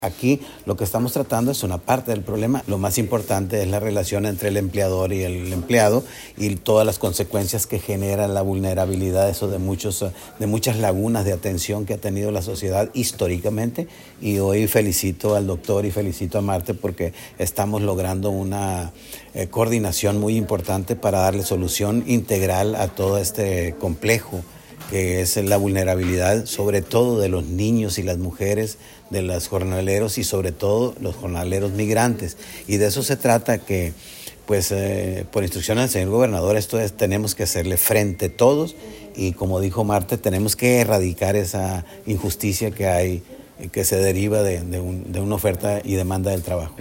Aquí lo que estamos tratando es una parte del problema. Lo más importante es la relación entre el empleador y el empleado y todas las consecuencias que genera la vulnerabilidad, eso de muchas lagunas de atención que ha tenido la sociedad históricamente. Y hoy felicito al doctor y felicito a Marte porque estamos logrando una coordinación muy importante para darle solución integral a todo este complejo que es la vulnerabilidad, sobre todo de los niños y las mujeres, de los jornaleros y sobre todo los jornaleros migrantes. Y de eso se trata que, pues, por instrucción del señor gobernador, tenemos que hacerle frente todos y, como dijo Marte, tenemos que erradicar esa injusticia que hay, que se deriva de una oferta y demanda del trabajo.